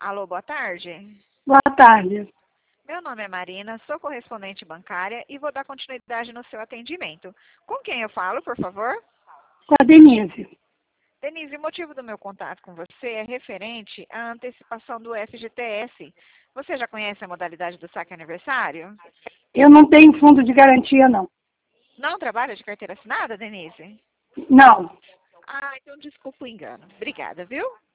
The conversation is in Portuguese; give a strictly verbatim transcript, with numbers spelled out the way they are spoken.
Alô, boa tarde. Boa tarde. Meu nome é Marina, sou correspondente bancária e vou dar continuidade no seu atendimento. Com quem eu falo, por favor? Com a Denise. Denise, o motivo do meu contato com você é referente à antecipação do F G T S. Você já conhece a modalidade do saque aniversário? Eu não tenho fundo de garantia, não. Não trabalha de carteira assinada, Denise? Não. Ah, então desculpa o engano. Obrigada, viu?